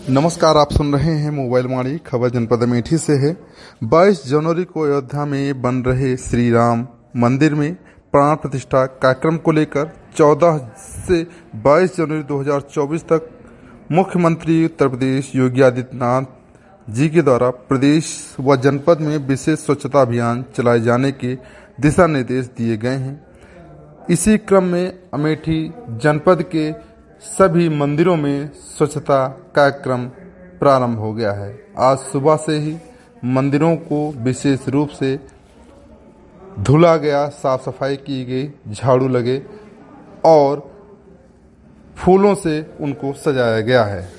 नमस्कार, आप सुन रहे हैं मोबाइल वाणी। खबर जनपद अमेठी से है। 22 जनवरी को अयोध्या में बन रहे श्री राम मंदिर में प्राण प्रतिष्ठा कार्यक्रम को लेकर 14 से 22 जनवरी 2024 तक मुख्यमंत्री उत्तर प्रदेश योगी आदित्यनाथ जी के द्वारा प्रदेश व जनपद में विशेष स्वच्छता अभियान चलाए जाने के दिशा निर्देश दिए गए हैं। इसी क्रम में अमेठी जनपद के सभी मंदिरों में स्वच्छता कार्यक्रम प्रारंभ हो गया है। आज सुबह से ही मंदिरों को विशेष रूप से धुला गया, साफ सफाई की गई, झाड़ू लगे और फूलों से उनको सजाया गया है।